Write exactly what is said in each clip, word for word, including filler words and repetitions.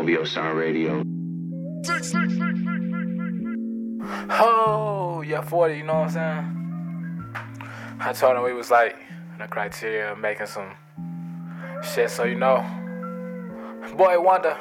O V O Sound Radio. Oh, yeah, forty, you know what I'm saying? I told him we was like the criteria of making some shit, so you know. Boy Wonder.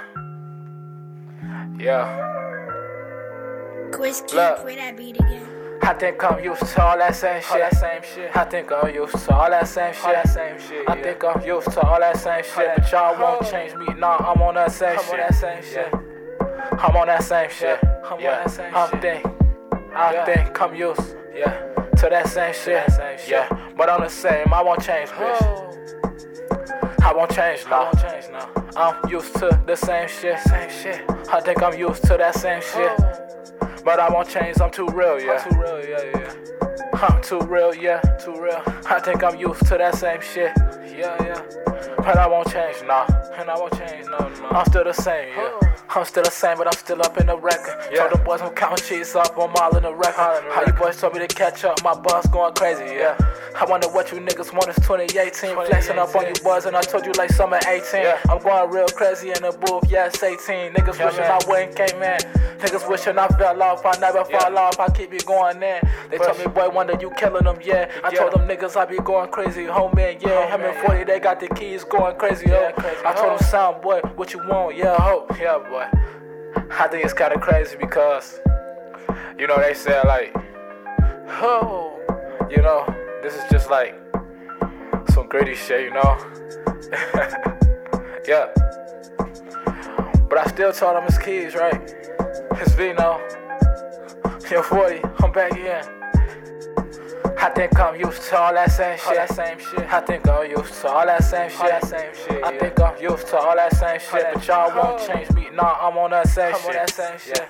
Yeah. Chris, can Look. you play that beat again? I think I'm used to all that same shit. All that same shit. I think I'm used to all that same shit. All that same shit. I think I'm used to all that same shit. But y'all won't change me. Nah, I'm on that same shit. I'm on that same shit. I'm on that same shit. I'm on that same shit. I think, I think I'm used, yeah, to that same shit. Yeah, but I'm the same. I won't change, bitch. I won't change now. I'm used to the same shit. Same shit. I think I'm used to that same shit. But I won't change, I'm too real, yeah. I'm too real, yeah, yeah. I'm too real, yeah, too real. I think I'm used to that same shit, yeah, yeah. But I won't change, nah. And I won't change, no, no. I'm still the same, yeah. I'm still the same, but I'm still up in the record. Yeah. Told the boys I'm counting sheets up, I'm all in the record. How you boys told me to catch up, my boss going crazy, yeah. I wonder what you niggas want is twenty eighteen. Flexing up on you boys, and I told you like summer eighteen. Yeah. I'm going real crazy in the booth, yeah, it's eighteen. Niggas yeah, wishing man. I wouldn't came in. Niggas wishing I fell off, I never yeah. fall off, I keep it going in. They Push. Told me, boy, Wonder, you killing them, yeah. I yeah. told them niggas I be going crazy, homie, yeah. Him and forty, they got the keys going crazy, yeah. Crazy. I told them, sound boy, what you want, yeah, hope, yeah, boy. I think it's kinda crazy because, you know, they said like, oh, you know, this is just like some gritty shit, you know? Yeah. But I still told him his keys, right? His Vino. Yo, forty, I'm back again. I think I'm used to all that same shit. All that same shit. I think I'm used to all that same shit. All that same shit. I yeah. think I'm used to all that same shit. But y'all won't change me. Nah, I'm on that same I'm shit. On that same shit.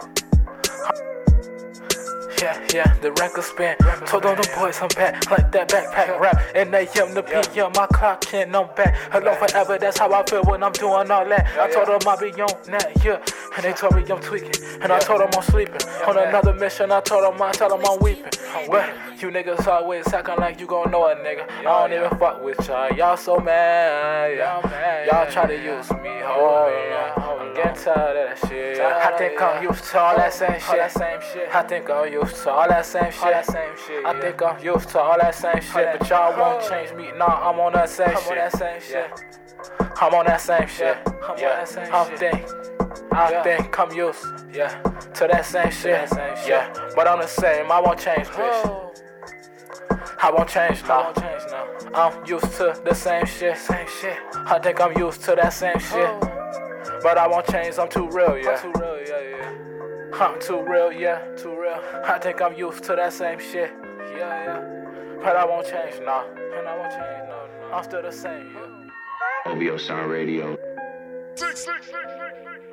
Yeah, yeah, the record spin. Told all the boys I'm back, like that backpack rap. And A M to P M, my clock in, I'm back. Hello forever, that's how I feel when I'm doing all that. I told them I be on that, yeah. And they told me I'm tweaking. And I told them I'm sleeping. On another mission, I told them I tell them I'm weeping. But you niggas always acting like you gon' know a nigga. I don't even fuck with y'all, y'all so mad, yeah. Y'all try to use me, oh yeah. I'm getting tired of that shit. I think I'm used to all that same shit. I think I'm used to all that same shit. I think I'm used to all that same shit. But y'all won't change me, nah, I'm on that same shit. I'm on that same shit. Yeah, I think, I think I'm used, yeah, to that same shit. Yeah, but I'm the same, I won't change, bitch. I won't change now. I'm used to the same shit. Same shit. I think I'm used to that same shit. But I won't change, I'm too real, yeah. I'm too real, yeah, yeah. I'm too real, yeah, too real. I think I'm used to that same shit. Yeah, yeah. But I won't change, nah. And I won't change, no, no. I'm still the same, yeah. O V O Sound Radio. Six, six, six, six, six.